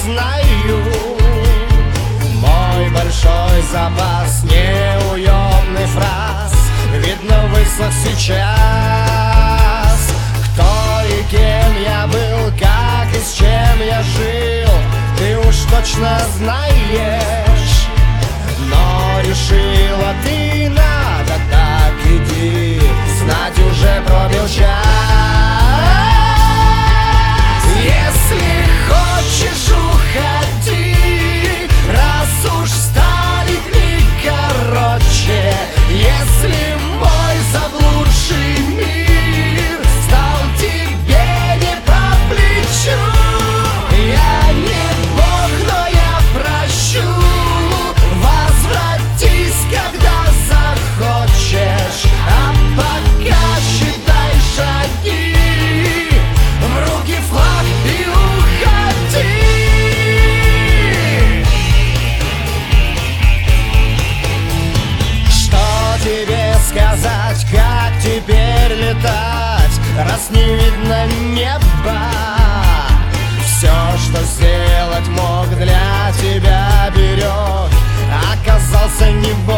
знаю. Мой большой запас неуемный фраз видно высох сейчас. Кто и кем я был, как и с чем я жил, ты уж точно знаешь. Но решила ты, надо так, иди, знать уже пробил час. Если хочешь, уходи, раз уж стали дни короче. Если мой заблудший мир стал тебе не по плечу, я не Бог, но я прощу. Возвратись, когда захочешь, а пока считай шаги, в руки флаг и уходи. Что тебе сказать, как теперь летать, раз не видно неба? Все, что сделать мог для тебя берег, оказался не Бог.